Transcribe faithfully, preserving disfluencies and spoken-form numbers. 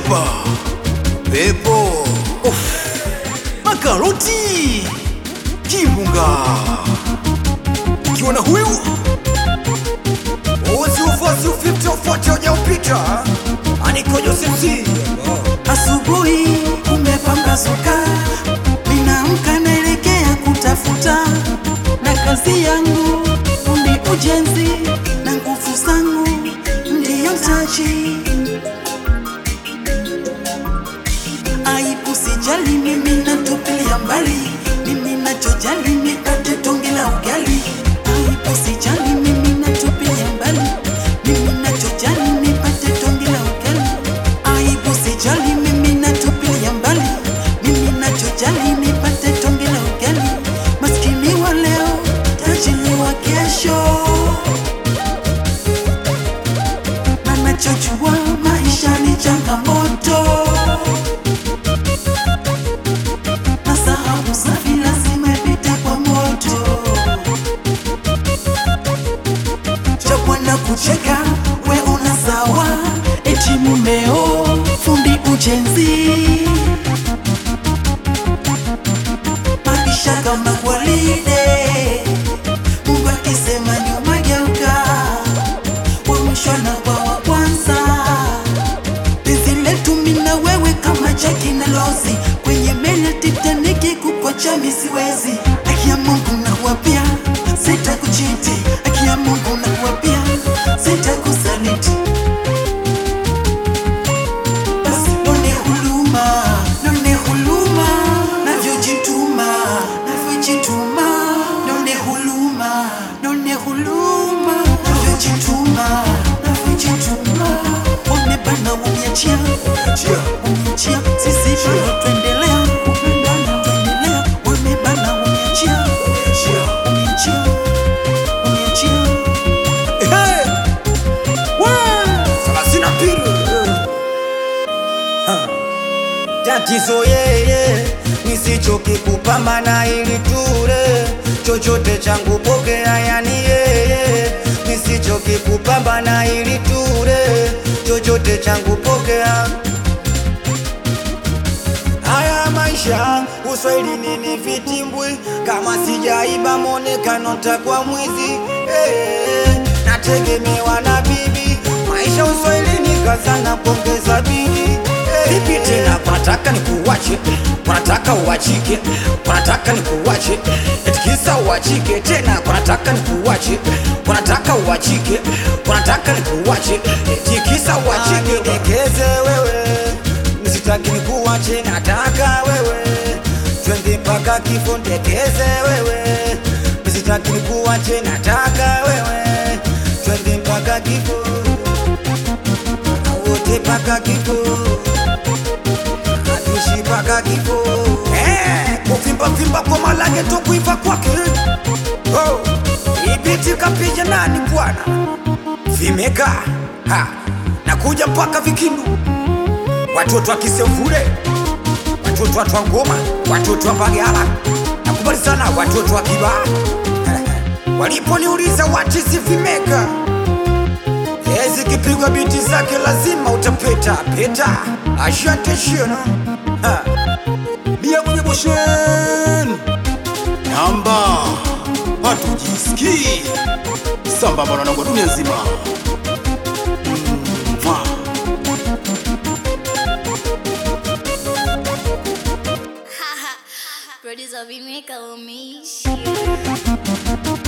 hapa pepo makaroti kimbunga ukiona huyu uzi ufosi ufifte ufote uja upita aniko Joseph. Asubuhi umepambazuka, ninaamka naelekea kutafuta, na kazi yangu fundi ujenzi, na nguvu zangu ndiyo mtaji. Aibu sijali, mimi natupilia mbali, mimi nachojali nipate tonge la ugali. Aibu sijali, mimi natupilia mbali, mimi nachojali nipate tonge la ugali. Aibu sijali, mimi natupilia mbali, mimi nachojali nipate tonge la ugali. Maskini wa leo, tajiri wa kesho, na nachojua maisha ni changamoto. Kucheka we una sawa, eti mumeo fundi ujenzi, maisha kama gwaride, Mungu akisema nyuma geuka, wa mwisho na kwa wa kwanza. Penzi letu mimi na wewe kama Jackie na Rose, kwenye meli ya Titanic kukuacha mimi siwezi. Haki ya Mungu nakuapia sitakuchiti, haki ya Mungu nakuapia sitakusaliti. Basi none huluma, none huluma, navyojituma, navyojituma. None huluma, none huluma, navyojituma, navyojituma. Wamebana wamiachia, wamiachia, sisi bado tuendelea kupendana, tuendelea. Wamebana wamiachia, wamiachia, wamiachia. Tatizo yeye nisichoke kupambana ili ture, chochote changu pokea, yani yeye nisichoke kupambana ili ture, chochote changu pokea. Haya maisha uswahili nini vitimbwi, kama sijaiba monekano takwa mwizi. Hey, nategemewa na bibi, maisha uswahili nikazana pongeza bidi. Vipi tena wanataka nikuwache, wanataka uwachike, wanataka nikuwache, eti kisa uwachike. Tena wanataka nikuwache, wanataka uwachike, wanataka nikuwache, eti kisa uwachike. Dekeze wewe, nisitaki nikuwache, nataka wewe twende mpaka kifo. Dekeze wewe, nisitaki nikuwache, nataka wewe twende mpaka kifo, wote mpaka kifo, paka kifo. Eh, kufimba fimba kwa malage to kuiva kwake. Oh, ibiti kapija nani bwana? Vimeka. Ha, nakuja mpaka Vikindu. Watoto wa Kisemvule, watoto wa Twangoma, watoto wa Mbagala. Nakubali sana watoto wa Kibaha. Waliponiuliza what is Vimeka? Ezi kipigwa biti zake lazima utapeta peta. Ashante shino. Ha, Bia kwenye boshen namba hatujiski samba mbana nangu dunia nzima. Mwah. Producer Vimeka umeishi.